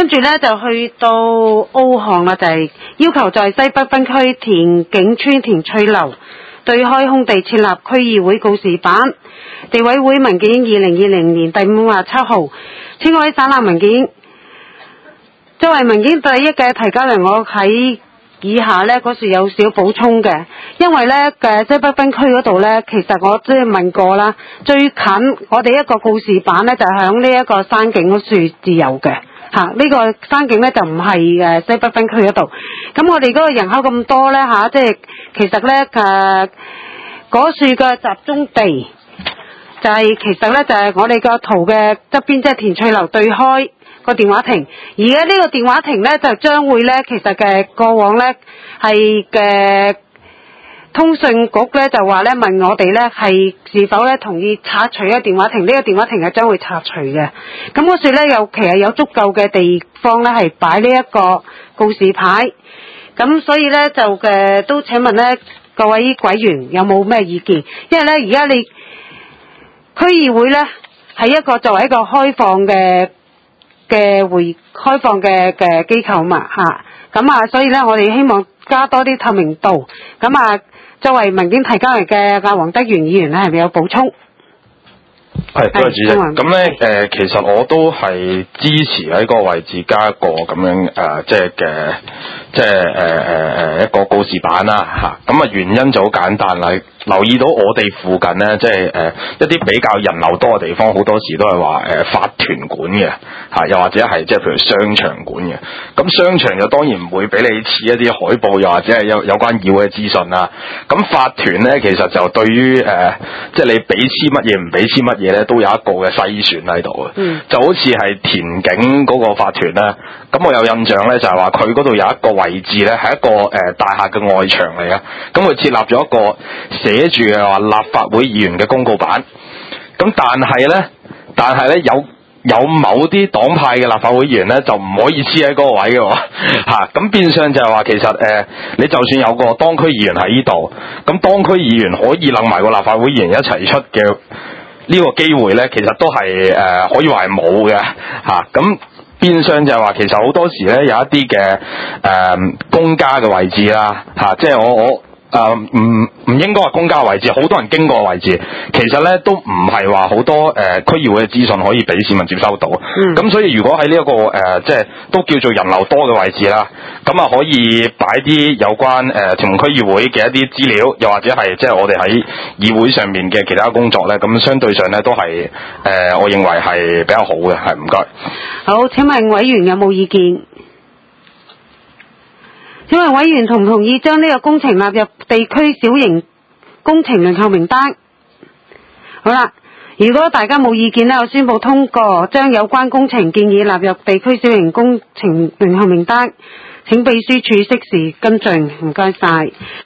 跟住呢，就去到澳項啦，就係要求在西北分區田景村田翠樓對開空地設立區議會告示板。地委會文件2020年第57號，此外省覽文件。作為文件第一嘅提交人，我喺以下呢嗰時有少補充嘅，因為呢西北分區嗰度呢，其實我即係問過啦，最近我哋一個告示板呢，就響呢一個山景嗰處自由嘅嚇，呢個山景呢，就唔係西北分區嗰度。咁我哋嗰個人口咁多呢，嚇，即係其實呢嗰處嘅集中地就係其實呢，就係我哋個圖嘅側邊，即係田翠樓對開個電話亭。而家呢個電話亭呢，就將會呢，其實嘅過往呢，係嘅通訊局呢，就話呢，問我哋呢，係是否呢同意拆除呢個電話亭。呢個電話亭係將會拆除嘅。咁嗰時呢，其實有足夠嘅地方呢，係擺呢一個告示牌。咁所以呢，就都請問呢各位委員有冇咩意見？因為呢，而家你區議會呢，係一個作為一個開放嘅機構嘛嚇，咁啊，所以咧我哋希望加多啲透明度。咁啊，作為文件提交人嘅阿黃德元議員咧，係咪有補充？ 係，多謝主席。咁咧其實我都係支持喺個位置加一個咁樣一個告示板啦嚇。咁啊原因就好簡單啦。留意到我哋附近呢，即係一啲比較人流多嘅地方，好多時都係話法團管嘅嚇，又或者係即係譬如商場管嘅。咁商場就當然唔會俾你黐一啲海報，又或者係有關議會嘅資訊啦。咁法團呢，其實就對於即係你俾黐乜嘢唔俾黐乜嘢呢，都有一個嘅篩選喺度嘅。就好似係田景嗰個法團呢，咁我有印象呢，就係話佢嗰度有一個位置呢，係一個大廈嘅外牆嚟嘅。咁佢設立咗一個寫住嘅話立法會議員嘅公告板，咁但係咧有某啲黨派嘅立法會議員咧就唔可以黐喺嗰個位嘅喎嚇，咁變相就係話其實你就算有個當區議員喺呢度，咁當區議員可以擸埋個立法會議員一齊出嘅呢個機會咧，其實都係可以話係冇嘅嚇，咁變相就係話其實好多時咧有一啲嘅公家嘅位置啦嚇，即係我唔應該話公家位置，好多人經過嘅位置，其實咧都唔係話好多區議會嘅資訊可以俾市民接收到。咁所以如果喺呢一個即係都叫做人流多嘅位置啦，咁啊可以擺啲有關屯門區議會嘅一啲資料，又或者係即係我哋喺議會上面嘅其他工作咧，咁相對上咧都係我認為係比較好嘅，係唔該。 好，請問委員有冇意見？請問委員同唔同意將呢個工程納入地區小型工程輪候名單？好啦，如果大家冇意見呢，我宣布通過將有關工程建議納入地區小型工程輪候名單。請秘書處適時跟進，唔該晒。